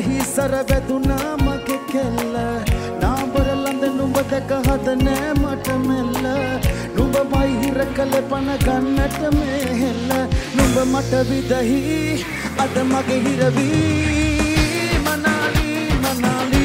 විදහි සරබැදුනා මගේ කෙල්ල නාඹරලඳ නුඹ දැක හදනෑ මට මෙල්ල නුඹමයි හිර කළ පන ගන්නට මේ හෙල්ල නුඹ මට විදහි අද මගේ හිරවී මනාලි මනාලි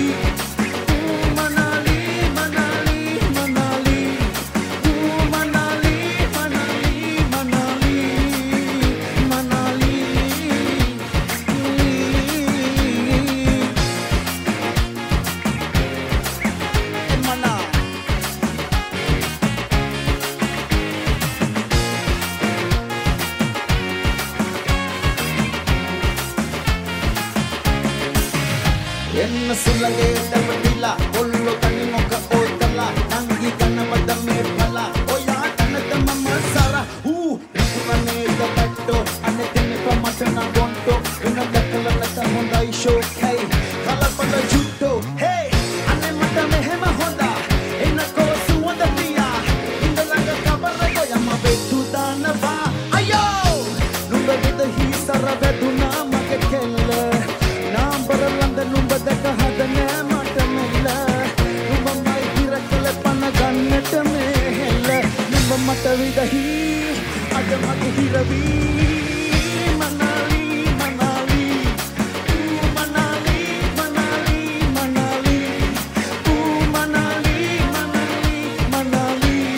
එන්න සුළඟේ දමදිලා ඔල්ලෝ තනි මොක ඕතලා නංගි කනවද මේ පලා ඔයා තනද මම සාරා ඉක්මනේ දබට්ටෝ අනේ දෙන්නේ පමට නම් ගොන්ටෝ එන දැකලට හොඳයි ෂෝ හේ කලපද ජුට්ටෝ හේ අනේ මට මෙහෙම හොඳා එන කොසුවද පියා ඉඳලඟ කබරේ යම වෙතු දානවා අයෝ නුඹ විදහි සරබැදුනා මගේ කෙල්ල නාඹරලඳ නුඹ දැක හදනෑ මට මෙල්ල නුඹමයි හිර කළ පන ගන්නට මේ හෙල්ල නුඹ මට විදහි අද මගේ හිරවී මනාලි මනාලි මනාලි මනාලි මනාලි මනාලි මනාලි මනාලි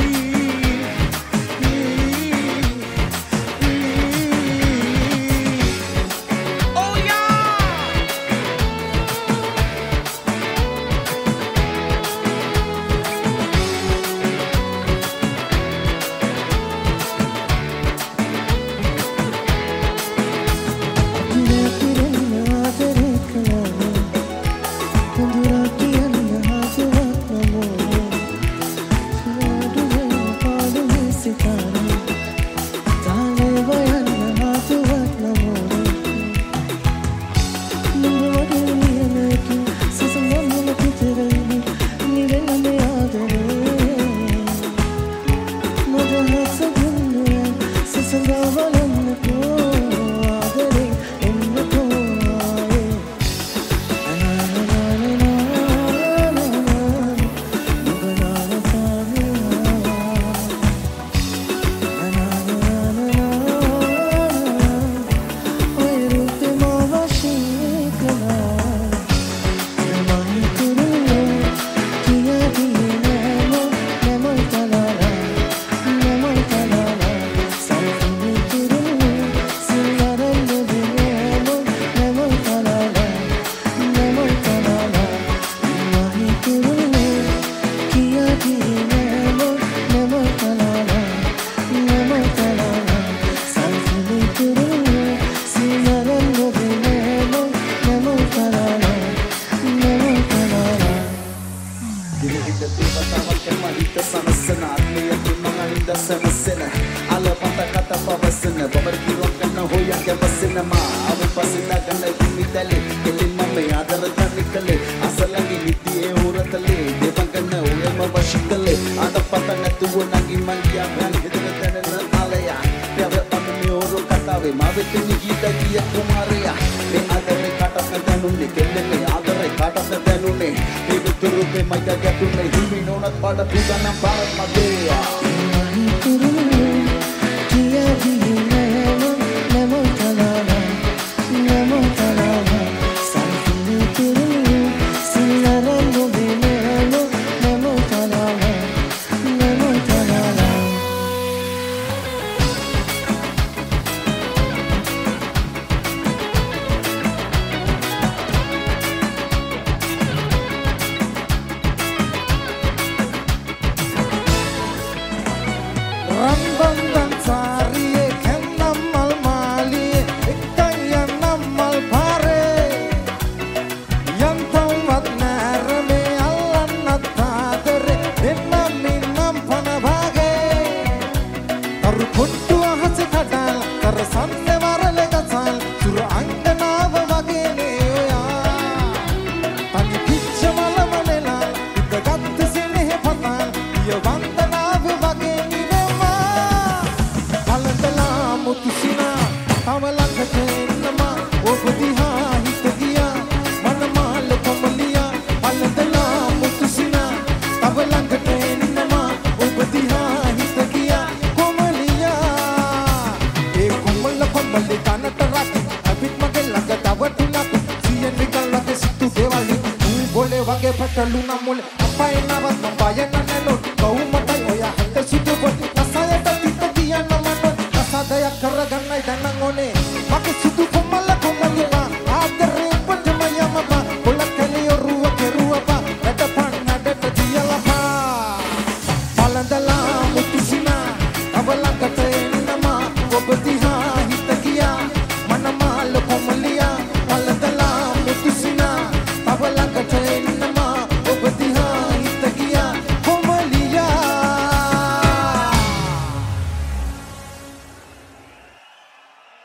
oh yeah වගේ පැටළුණ මුල අපයි නවත් බය නැනෝ කවුමටයි ඔය හිත සිටු පොටි අසයට පිට කියන්න මනෝ අසදයක් කරගන්නයි දැනන් ඕනේ මගේ සිටු කොමල කොමලිවා ආදරේ පොටම යමපා කොලකලිය රුව කෙරුවපා වැඩපන් නඩට දියලපා බලඳලා මුතුසිනා අවලකට එන්නමා ඔබ දිහා හිත ගියා මනමාල කොමලියා බලඳලා මුතුසිනා අවලකට